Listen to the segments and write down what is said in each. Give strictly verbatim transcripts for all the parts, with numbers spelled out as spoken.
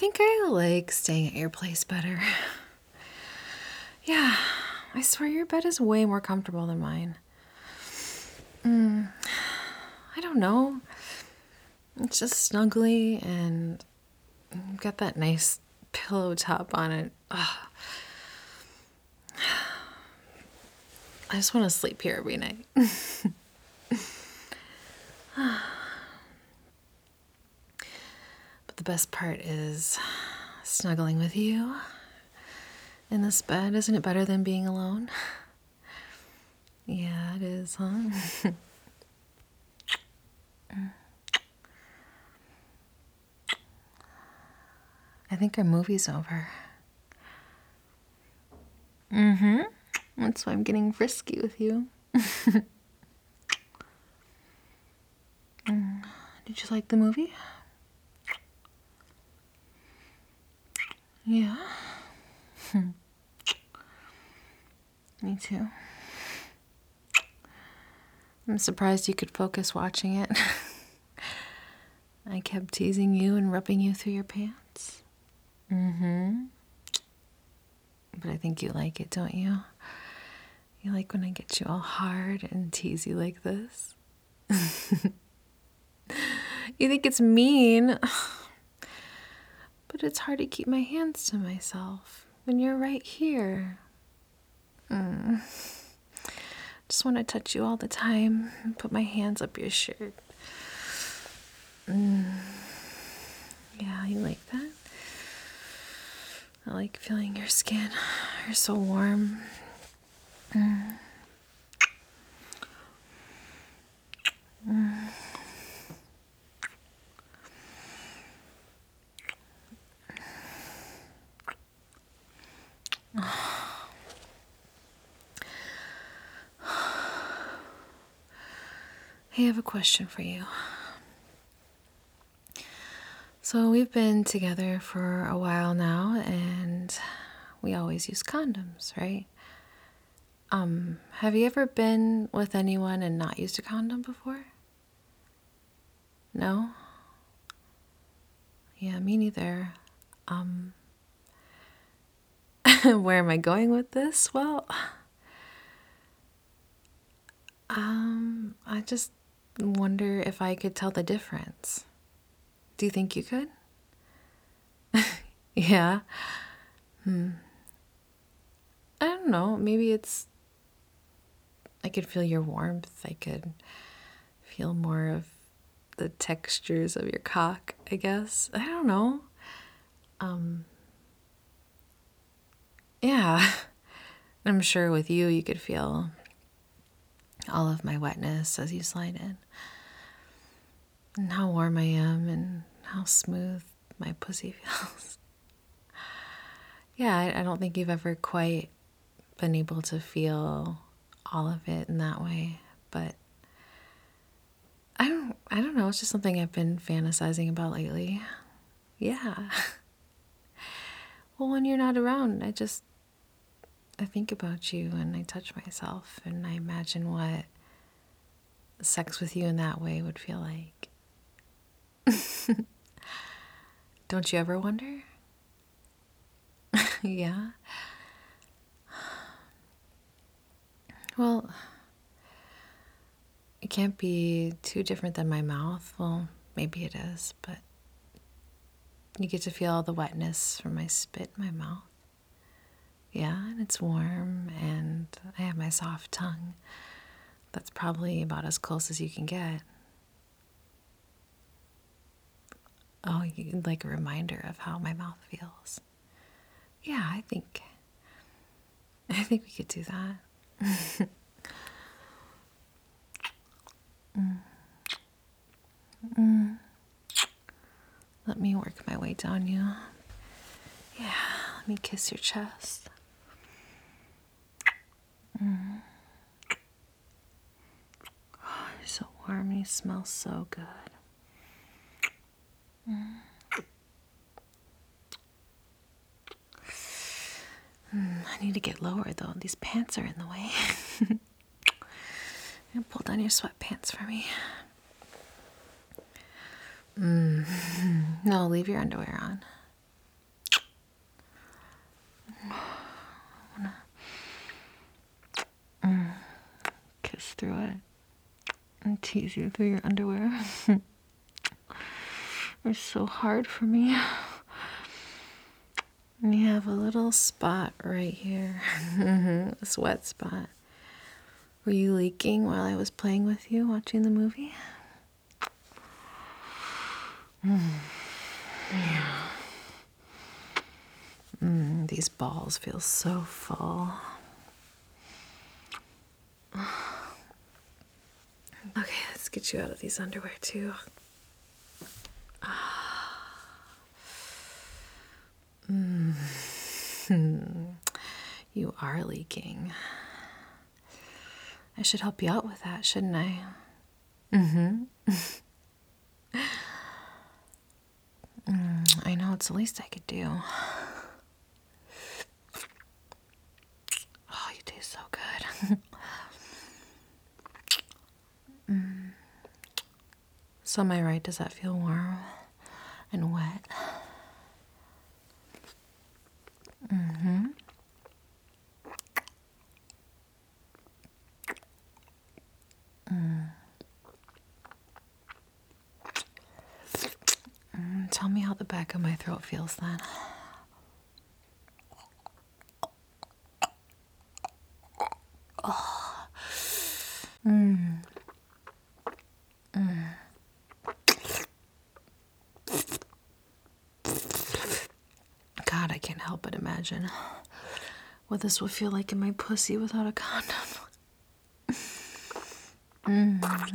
think I like staying at your place better. Yeah, I swear your bed is way more comfortable than mine. Mm, I don't know. It's just snuggly and you've got that nice pillow top on it. Ugh. I just want to sleep here every night. But the best part is snuggling with you in this bed. Isn't it better than being alone? Yeah, it is, huh? I think our movie's over. Mm-hmm. That's why I'm getting frisky with you. mm. Did you like the movie? Yeah. Me too. I'm surprised you could focus watching it. I kept teasing you and rubbing you through your pants. Mm-hmm. But I think you like it, don't you? You like when I get you all hard and tease you like this? You think it's mean, but it's hard to keep my hands to myself when you're right here. Mm. Just want to touch you all the time and put my hands up your shirt. Mm. Yeah, you like that? I like feeling your skin. You're so warm. Mm. Mm. Hey, I have a question for you. So we've been together for a while now, and we always use condoms, right? Um, have you ever been with anyone and not used a condom before? No? Yeah, me neither. Um, where am I going with this? Well, um, I just wonder if I could tell the difference. Do you think you could? Yeah. Hmm. I don't know. Maybe it's, I could feel your warmth. I could feel more of the textures of your cock, I guess. I don't know. Um, yeah. I'm sure with you, you could feel all of my wetness as you slide in. And how warm I am and how smooth my pussy feels. Yeah, I, I don't think you've ever quite been able to feel all of it in that way, but I don't I don't know, it's just something I've been fantasizing about lately. Yeah. Well, when you're not around, I just I think about you and I touch myself and I imagine what sex with you in that way would feel like. Don't you ever wonder? Yeah. Well, it can't be too different than my mouth. Well, maybe it is, but you get to feel all the wetness from my spit in my mouth. Yeah, and it's warm, and I have my soft tongue. That's probably about as close as you can get. Oh, you like a reminder of how my mouth feels. Yeah, I think, I think we could do that. mm. Mm. Let me work my way down you. Yeah, let me kiss your chest. Mm. Oh, you're so warm. You smell so good. Mm. Mm, I need to get lower though. These pants are in the way. And pull down your sweatpants for me. Mm. No, leave your underwear on. tease you through your underwear. They're so hard for me. And you have a little spot right here. A sweat spot. Were you leaking while I was playing with you, watching the movie? Mm. Yeah. Mm, these balls feel so full. Okay, let's get you out of these underwear too. Mm. You are leaking. I should help you out with that, shouldn't I? Mm-hmm. mm, I know, it's the least I could do. Oh, you taste so good. mm. So am I right? Does that feel warm and wet? Mm-hmm. Mm. Mm, tell me how the back of my throat feels then. Oh. Mm. Mm. God, I can't help but imagine what this will feel like in my pussy without a condom. mm.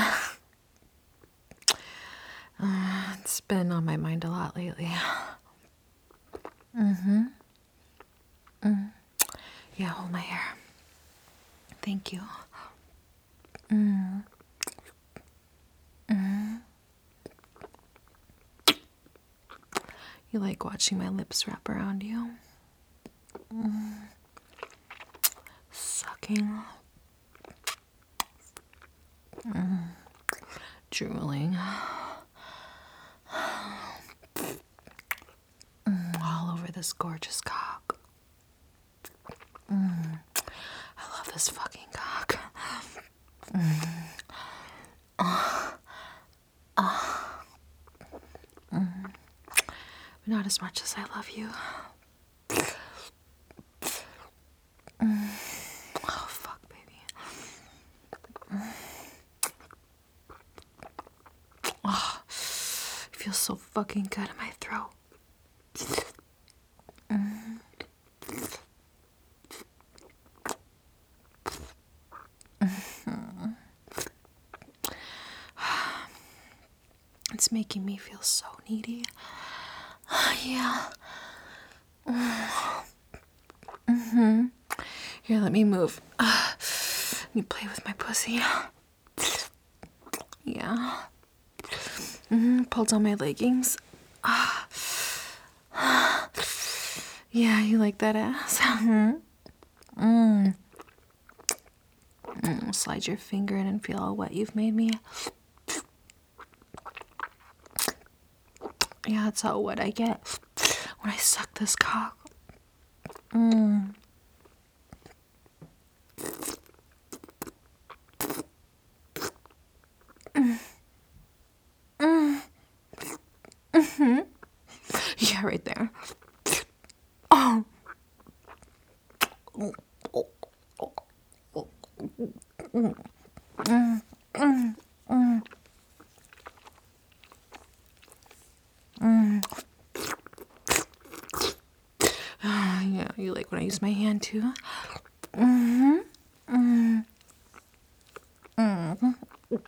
uh, it's been on my mind a lot lately. Mm-hmm. Mm. Yeah, hold my hair. Thank you. Mm. Mm. You like watching my lips wrap around you? Mm. Sucking. Mm. Drooling. Mm. All over this gorgeous cock. Mm. I love this fucking cock. Mm. Uh. Uh. Mm. But not as much as I love you. Mm. Oh, fuck, baby. Mm. Oh, it feels so fucking good in my throat. Mm. Mm-hmm. It's making me feel so needy. Yeah. Mm-hmm. Here, let me move. Uh, let me play with my pussy. Yeah. Mm-hmm. Pull down my leggings. Ah. Yeah, you like that ass? Mm-hmm. Mm. Mm. Slide your finger in and feel how wet you've made me. Yeah, that's how wet I get when I suck this cock. Mm. Mm. Mm. Mm-hmm. Yeah, right there. Oh. Mm. Mm. Mm. Mm. Mm. Yeah, you like when I use my hand too? Mm-hmm. Mm. Mm.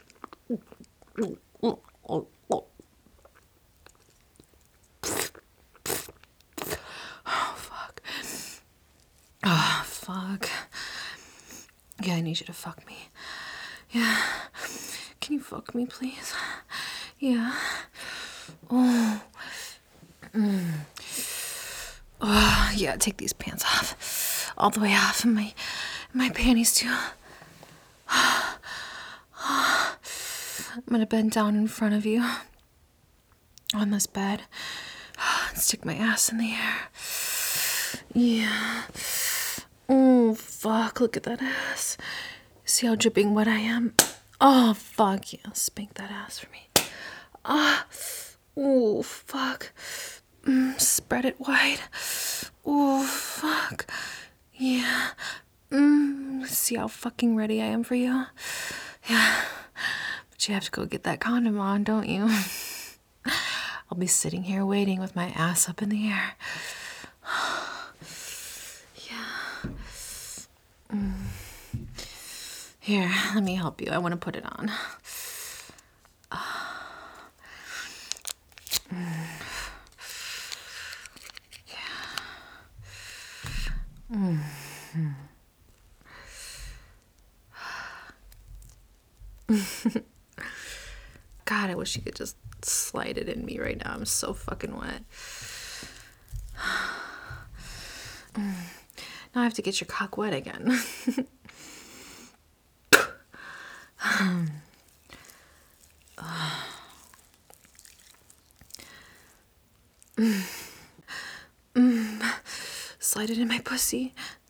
Oh, fuck. Oh, fuck. Yeah, I need you to fuck me. Yeah. Can you fuck me, please? Yeah. Oh. Mm. Oh, yeah, take these pants off. All the way off, and my, my panties too. I'm gonna bend down in front of you on this bed and stick my ass in the air. Yeah. Oh, fuck, look at that ass. See how dripping wet I am? Oh, fuck yeah. Spank that ass for me. Ah. Oh, fuck. Mm, spread it wide. Oh, fuck. Yeah. Mm, see how fucking ready I am for you? Yeah. But you have to go get that condom on, don't you? I'll be sitting here waiting with my ass up in the air. Yeah. Mm. Here, let me help you. I want to put it on. Mm. Yeah. Mm. God, I wish you could just slide it in me right now. I'm so fucking wet. Now I have to get your cock wet again. Mm. Slide it in my pussy.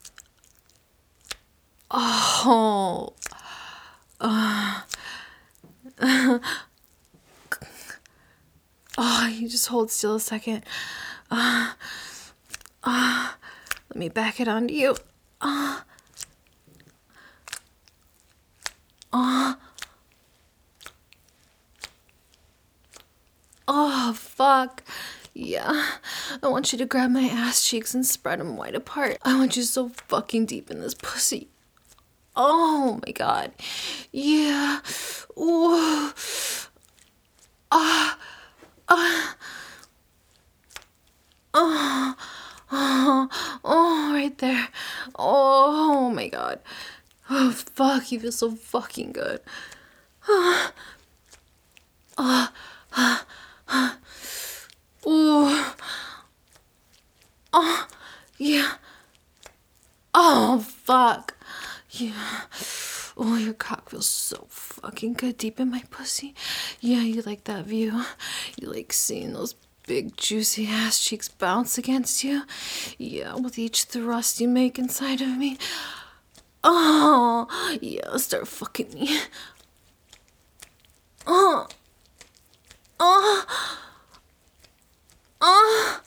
Oh. Uh. Oh, you just hold still a second. Uh. Uh. Let me back it onto you. Uh. Uh. Oh, fuck. Yeah. I want you to grab my ass cheeks and spread them wide apart. I want you so fucking deep in this pussy. Oh my god. Yeah. Ooh. Ah. Ah. Oh. Oh. Oh, right there. Oh my god. Oh, fuck. You feel so fucking good. Ah. Ah. Ah. Ah. Ooh. Oh, yeah. Oh, fuck. Yeah. Oh, your cock feels so fucking good deep in my pussy. Yeah, you like that view. You like seeing those big juicy ass cheeks bounce against you. Yeah, with each thrust you make inside of me. Oh, yeah, start fucking me. Oh. Oh. Oh.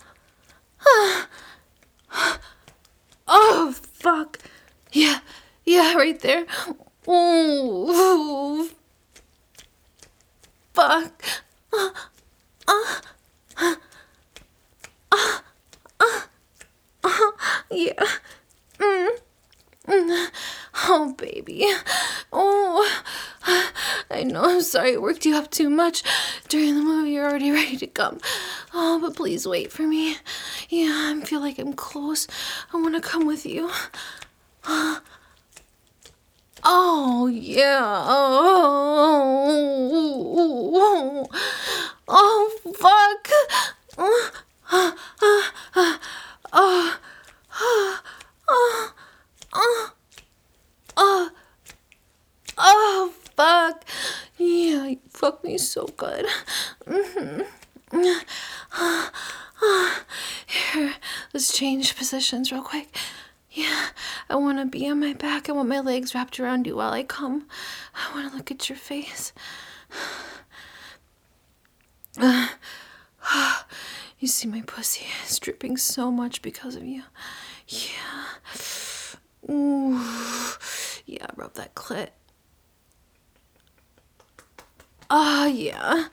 Oh, fuck. Yeah, yeah, right there. Oh, fuck. Uh, uh, uh, uh, uh, uh, yeah. Mm, mm. Oh, baby. Oh, I know, I'm sorry I worked you up too much. During the movie, you're already ready to come. Oh, but please wait for me. Yeah, I feel like I'm close. I want to come with you. Oh, yeah. Oh, oh, fuck. Oh, oh, oh, oh, oh, fuck. Yeah, you fucked me so good. Mm-hmm. Here, let's change positions real quick. Yeah, I want to be on my back. I want my legs wrapped around you while I come. I want to look at your face. Uh, you see my pussy is dripping so much because of you. Yeah. Ooh. Yeah, rub that clit. Ah, oh, yeah.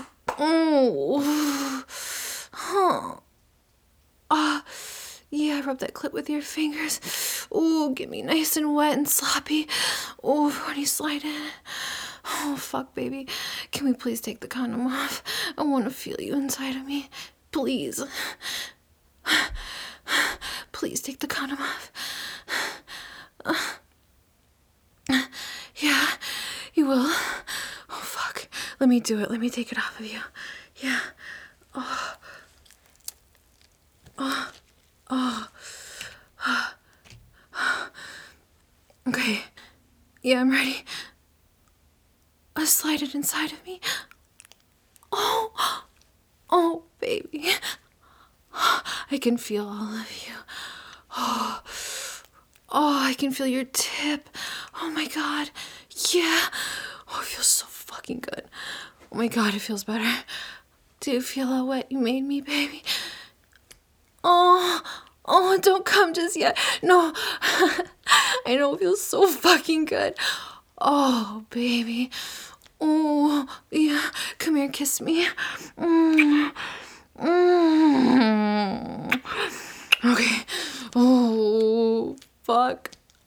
Oh. Huh. Ah. Yeah, rub that clit with your fingers. Ooh, get me nice and wet and sloppy. Ooh, when you slide in. Oh, fuck, baby. Can we please take the condom off? I want to feel you inside of me. Please. Please take the condom off. Yeah, you will. Oh, fuck. Let me do it. Let me take it off of you. Yeah. Oh. Oh. Oh. Okay. Yeah, I'm ready. Uh, slide it inside of me. Oh. Oh, baby. I can feel all of you. Oh. Oh, I can feel your tip. Oh my god. Yeah. Oh, fucking good. Oh my God, it feels better. Do you feel how wet you made me, baby? Oh, oh, don't come just yet. No, I know it feels so fucking good. Oh, baby. Oh, yeah. Come here, kiss me. Mm. Mm. Okay. Oh, fuck.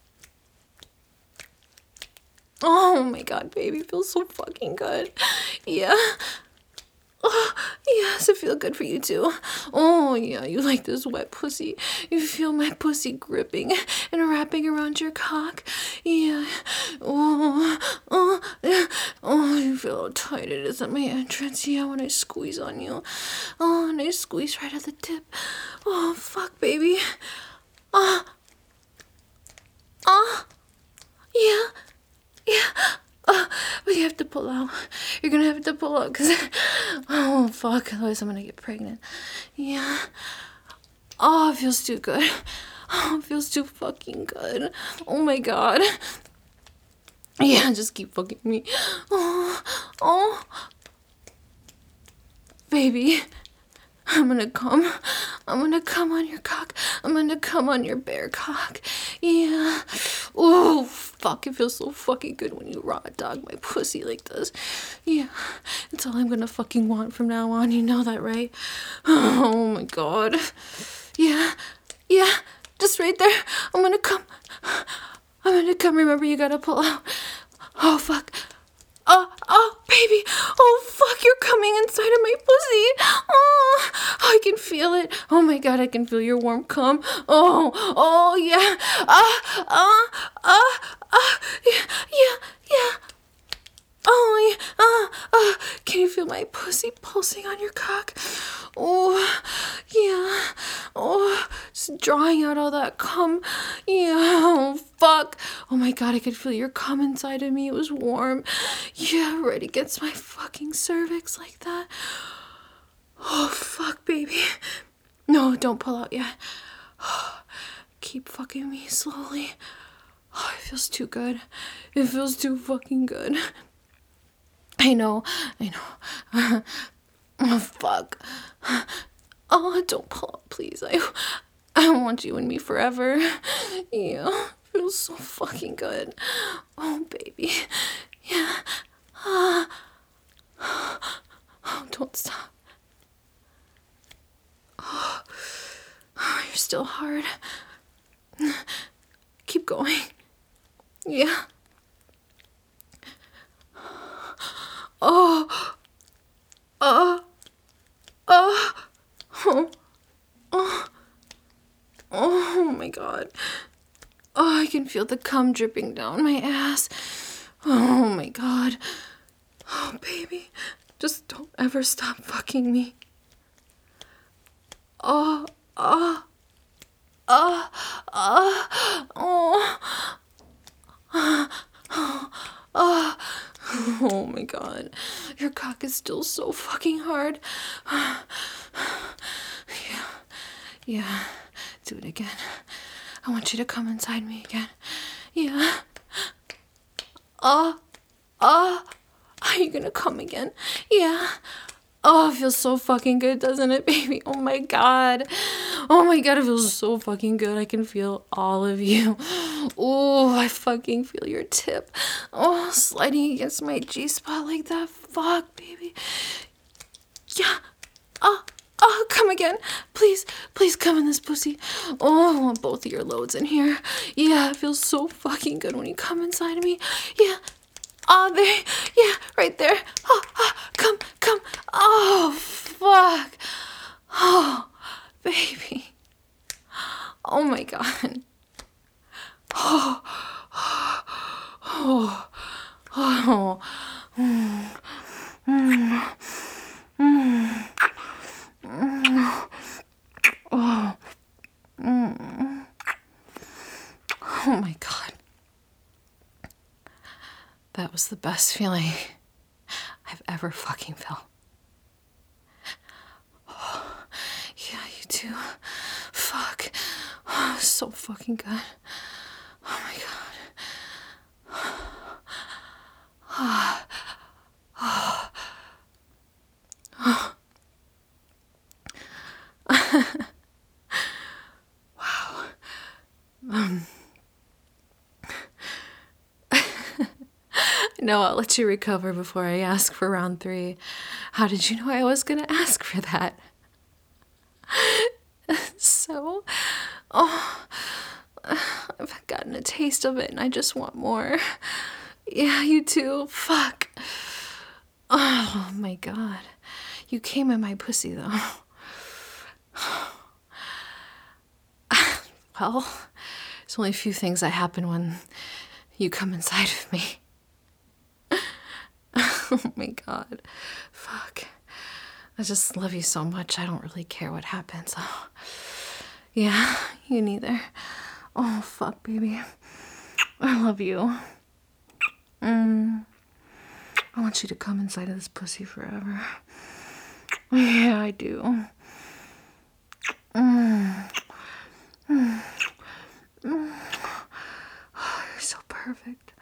Oh my God, baby, feels so fucking good. Yeah. Oh, yes, it feels good for you too. Oh, yeah, you like this wet pussy. You feel my pussy gripping and wrapping around your cock. Yeah. Oh, oh, yeah. Oh, you feel how tight it is at my entrance. Yeah, when I squeeze on you. Oh, and I squeeze right at the tip. Oh, fuck, baby. Ah. Uh, ah. Uh, yeah. Yeah. Oh, but you have to pull out. You're gonna have to pull out because, oh, fuck, otherwise I'm gonna get pregnant. Yeah. Oh, it feels too good. Oh, it feels too fucking good. Oh my God. Yeah, just keep fucking me. Oh, oh. Baby, I'm gonna come. I'm gonna come on your cock. I'm gonna come on your bare cock. Yeah. Oh, fuck. It feels so fucking good when you raw dog my pussy like this. Yeah. It's all I'm gonna fucking want from now on. You know that, right? Oh my God. Yeah. Yeah. Just right there. I'm gonna come. I'm gonna come. Remember, you gotta pull out. Oh, fuck. Oh, oh, baby. Oh, fuck, you're coming inside of my pussy. Oh, I can feel it. Oh, my God, I can feel your warm cum. Oh, oh, yeah. Ah, ah, ah, ah, yeah, yeah, yeah. Oh, yeah. Ah, ah. Can you feel my pussy pulsing on your cock? Oh, yeah. Oh, just drawing out all that cum. Yeah. Oh, fuck. Oh my God, I could feel your cum inside of me. It was warm. Yeah, right against my fucking cervix like that. Oh, fuck, baby. No, don't pull out yet. Keep fucking me slowly. Oh, it feels too good. It feels too fucking good. I know, I know. Oh, fuck. Oh, don't pull up, please. I, I want you and me forever. Yeah, feels so fucking good. Oh, baby. Yeah. Ah. Oh, don't stop. Oh, you're still hard. Keep going. Yeah. Oh. Oh. Oh. Oh. Oh. Oh my God. Oh, I can feel the cum dripping down my ass. Oh my God. Oh, baby. Just don't ever stop fucking me. Oh. Oh. Oh. Oh. Oh. Oh. Oh. Oh my God. Your cock is still so fucking hard. Yeah. Yeah. Do it again. I want you to come inside me again. Yeah. Oh. Oh. Are you gonna come again? Yeah. Oh, it feels so fucking good, doesn't it, baby? Oh my God. Oh my God, it feels so fucking good. I can feel all of you. Oh, I fucking feel your tip. Oh, sliding against my G-spot like that. Fuck, baby. Yeah. Oh, oh, come again. Please, please come in this pussy. Oh, I want both of your loads in here. Yeah, it feels so fucking good when you come inside of me. Yeah. Oh, there. Yeah, right there. Oh, oh, come, come. Oh, fuck. Oh, baby. Oh, my God. Oh, oh, oh. Mm, mm, mm, mm. Oh, mm. Oh, my God. That was the best feeling I've ever fucking felt. Oh, yeah, you too. Fuck. Oh, so fucking good. Oh my God. Wow. Um, no, I'll let you recover before I ask for round three. How did you know I was gonna ask for that? So, oh, I've gotten a taste of it and I just want more. Yeah, you too. Fuck. Oh my god. You came in my pussy though. Well, there's only a few things that happen when you come inside of me. Oh my god. Fuck. I just love you so much, I don't really care what happens. Oh. Yeah, you neither. Oh, fuck, baby. I love you. Mm. I want you to come inside of this pussy forever. Yeah, I do. Mm. Mm. Mm. Oh, you're so perfect.